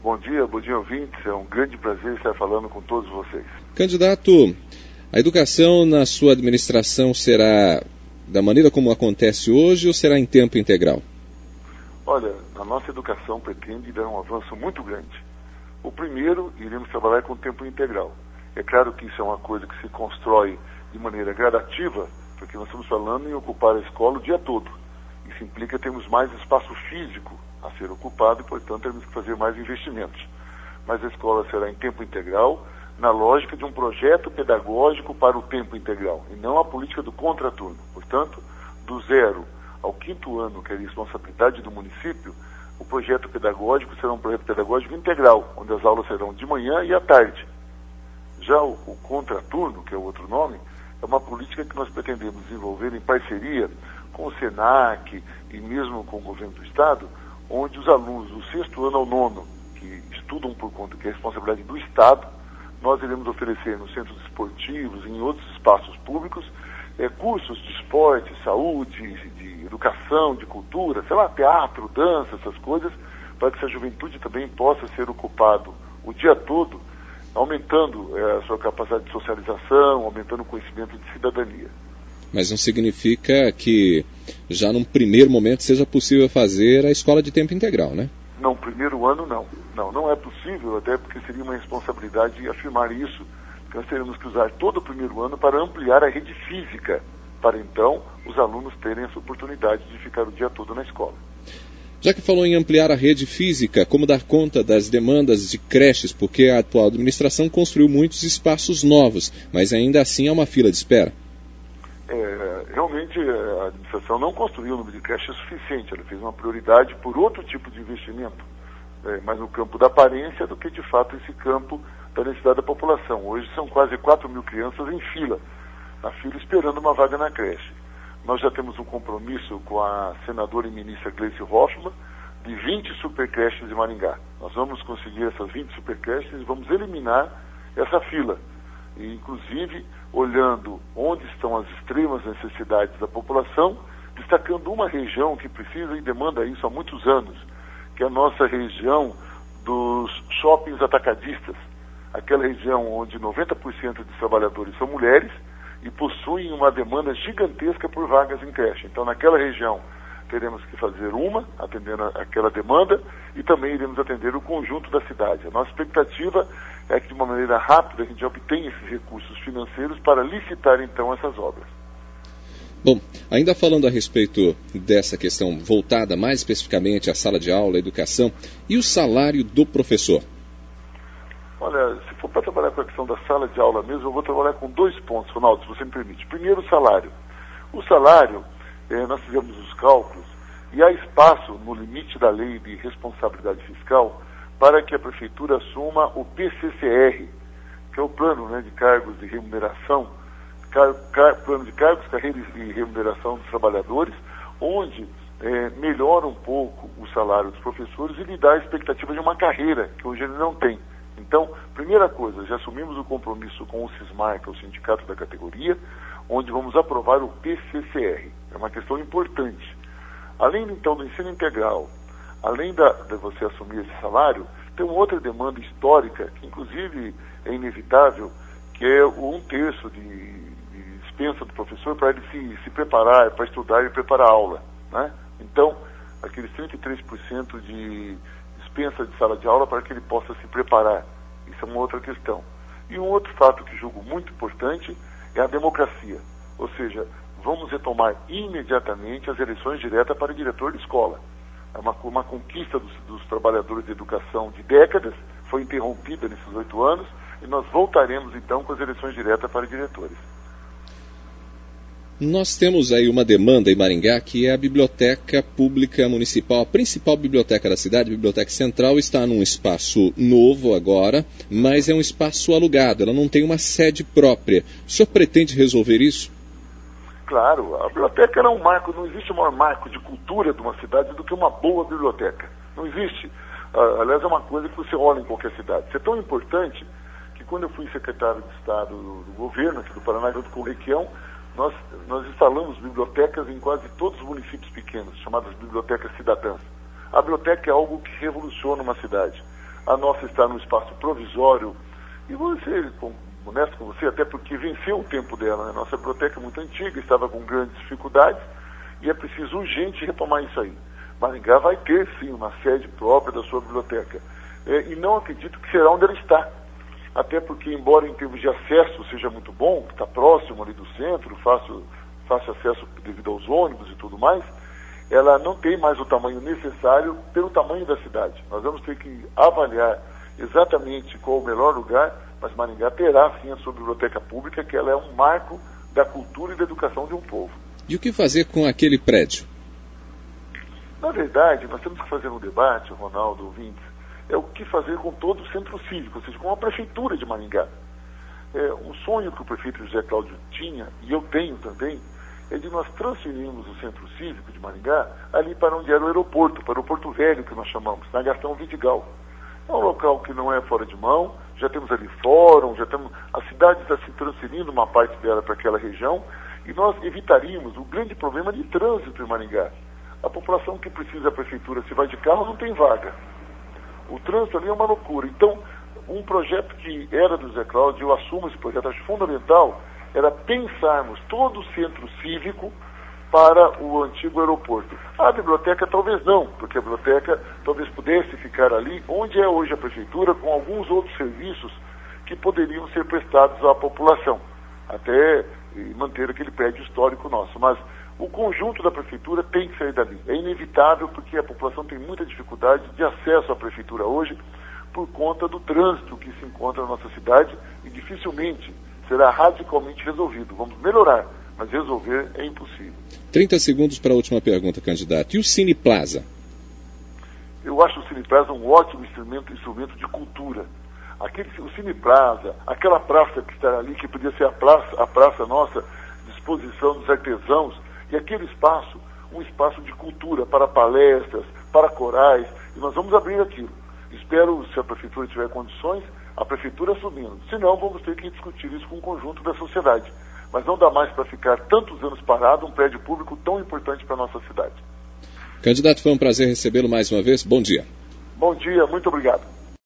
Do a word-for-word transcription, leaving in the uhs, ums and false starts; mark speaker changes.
Speaker 1: Bom dia, bom dia, ouvintes. É um grande prazer estar falando com todos vocês.
Speaker 2: Candidato, a educação na sua administração será da maneira como acontece hoje ou será em tempo integral?
Speaker 1: Olha, a nossa educação pretende dar um avanço muito grande. O primeiro, iremos trabalhar com tempo integral. É claro que isso é uma coisa que se constrói de maneira gradativa, porque nós estamos falando em ocupar a escola o dia todo. Isso implica termos mais espaço físico a ser ocupado e, portanto, teremos que fazer mais investimentos. Mas a escola será em tempo integral, na lógica de um projeto pedagógico para o tempo integral, e não a política do contraturno. Portanto, do zero ao quinto ano, que é a responsabilidade do município, o projeto pedagógico será um projeto pedagógico integral, onde as aulas serão de manhã e à tarde. Já o, o contraturno, que é o outro nome, é uma política que nós pretendemos desenvolver em parceria com o SENAC e mesmo com o governo do Estado, onde os alunos do sexto ano ao nono, que estudam por conta que é responsabilidade do Estado, nós iremos oferecer nos centros esportivos e em outros espaços públicos é, cursos de esporte, saúde, de educação, de cultura, sei lá, teatro, dança, essas coisas, para que essa juventude também possa ser ocupado o dia todo, aumentando é, a sua capacidade de socialização, aumentando o conhecimento de cidadania.
Speaker 2: Mas não significa que já num primeiro momento seja possível fazer a escola de tempo integral, né?
Speaker 1: Não, primeiro ano não. Não, não é possível, até porque seria uma responsabilidade afirmar isso. Porque nós teremos que usar todo o primeiro ano para ampliar a rede física, para então os alunos terem essa oportunidade de ficar o dia todo na escola.
Speaker 2: Já que falou em ampliar a rede física, como dar conta das demandas de creches? Porque a atual administração construiu muitos espaços novos, mas ainda assim há uma fila de espera.
Speaker 1: É, realmente a administração não construiu o número de creches suficiente, ela fez uma prioridade por outro tipo de investimento, é, mais no campo da aparência do que de fato esse campo da necessidade da população. Hoje são quase quatro mil crianças em fila, na fila esperando uma vaga na creche. Nós já temos um compromisso com a senadora e ministra Gleice Hoffmann de vinte supercreches em Maringá. Nós vamos conseguir essas vinte supercreches e vamos eliminar essa fila. E, inclusive, olhando onde estão as extremas necessidades da população, destacando uma região que precisa e demanda isso há muitos anos, que é a nossa região dos shoppings atacadistas, aquela região onde noventa por cento dos trabalhadores são mulheres e possuem uma demanda gigantesca por vagas em creche. Então, naquela região, teremos que fazer uma, atendendo aquela demanda, e também iremos atender o conjunto da cidade. A nossa expectativa é que, de uma maneira rápida, a gente obtenha esses recursos financeiros para licitar, então, essas obras.
Speaker 2: Bom, ainda falando a respeito dessa questão voltada mais especificamente à sala de aula, à educação, e o salário do professor?
Speaker 1: Olha, se for para trabalhar com a questão da sala de aula mesmo, eu vou trabalhar com dois pontos, Ronaldo, se você me permite. Primeiro, o salário. O salário, eh, nós fizemos os cálculos, e há espaço no limite da lei de responsabilidade fiscal para que a prefeitura assuma o P C C R, que é o plano, né, de cargos de remuneração, car, car, plano de cargos, carreiras e remuneração dos trabalhadores, onde eh, melhora um pouco o salário dos professores e lhe dá a expectativa de uma carreira, que hoje ele não tem. Então, primeira coisa, já assumimos o compromisso com o SISMAR, que é o sindicato da categoria, onde vamos aprovar o P C C R. É uma questão importante. Além, então, do ensino integral, além da, de você assumir esse salário, tem uma outra demanda histórica, que inclusive é inevitável, que é um terço de, de dispensa do professor para ele se, se preparar, para estudar e preparar a aula, né? Então, aqueles trinta e três por cento de dispensa de sala de aula para que ele possa se preparar. Isso é uma outra questão. E um outro fato que julgo muito importante é a democracia. Ou seja, vamos retomar imediatamente as eleições diretas para o diretor de escola. É uma, uma conquista dos, dos trabalhadores de educação de décadas, foi interrompida nesses oito anos, e nós voltaremos então com as eleições diretas para diretores.
Speaker 2: Nós temos aí uma demanda em Maringá, que é a Biblioteca Pública Municipal, a principal biblioteca da cidade, a Biblioteca Central, está num espaço novo agora, mas é um espaço alugado, ela não tem uma sede própria. O senhor pretende resolver isso?
Speaker 1: Claro, a biblioteca é um marco, não existe maior marco de cultura de uma cidade do que uma boa biblioteca. Não existe. Uh, aliás, é uma coisa que você olha em qualquer cidade. Isso é tão importante que quando eu fui secretário de Estado do, do governo aqui do Paraná, junto com o Requião, nós, nós instalamos bibliotecas em quase todos os municípios pequenos, chamadas bibliotecas cidadãs. A biblioteca é algo que revoluciona uma cidade. A nossa está num espaço provisório, e vou ser honesto com você, até porque venceu o tempo dela, né? Nossa biblioteca é muito antiga, estava com grandes dificuldades, e é preciso urgente retomar isso aí. Maringá vai ter, sim, uma sede própria da sua biblioteca. É, e não acredito que será onde ela está. Até porque, embora em termos de acesso seja muito bom, que está próximo ali do centro, fácil, fácil acesso devido aos ônibus e tudo mais, ela não tem mais o tamanho necessário pelo tamanho da cidade. Nós vamos ter que avaliar exatamente qual o melhor lugar, mas Maringá terá, sim, a sua biblioteca pública, que ela é um marco da cultura e da educação de um povo.
Speaker 2: E o que fazer com aquele prédio?
Speaker 1: Na verdade, nós temos que fazer um debate, Ronaldo, ouvintes, é o que fazer com todo o centro cívico, ou seja, com a prefeitura de Maringá. É, um sonho que o prefeito José Cláudio tinha, e eu tenho também, é de nós transferirmos o centro cívico de Maringá ali para onde era o aeroporto, para o Porto Velho, que nós chamamos, na Gastão Vidigal. É um local que não é fora de mão, já temos ali fórum, já temos, a cidade está se transferindo uma parte dela para aquela região, e nós evitaríamos o grande problema de trânsito em Maringá. A população que precisa da prefeitura, se vai de carro, não tem vaga. O trânsito ali é uma loucura. Então, um projeto que era do Zé Cláudio, eu assumo esse projeto, acho fundamental, era pensarmos todo o centro cívico para o antigo aeroporto. A biblioteca talvez não, porque a biblioteca talvez pudesse ficar ali, onde é hoje a prefeitura, com alguns outros serviços que poderiam ser prestados à população, até manter aquele prédio histórico nosso. Mas o conjunto da prefeitura tem que sair dali. É inevitável, porque a população tem muita dificuldade de acesso à prefeitura hoje por conta do trânsito que se encontra na nossa cidade e dificilmente será radicalmente resolvido. Vamos melhorar, mas resolver é impossível.
Speaker 2: trinta segundos para a última pergunta, candidato. E o Cine Plaza?
Speaker 1: Eu acho o Cine Plaza um ótimo instrumento, instrumento de cultura. Aquele, o Cine Plaza, aquela praça que está ali, que podia ser a praça, a praça nossa, de exposição dos artesãos, e aquele espaço, um espaço de cultura para palestras, para corais, e nós vamos abrir aquilo. Espero, se a prefeitura tiver condições, a prefeitura assumindo. Senão, vamos ter que discutir isso com o conjunto da sociedade. Mas não dá mais para ficar tantos anos parado um prédio público tão importante para a nossa cidade.
Speaker 2: Candidato, foi um prazer recebê-lo mais uma vez. Bom dia.
Speaker 1: Bom dia, muito obrigado.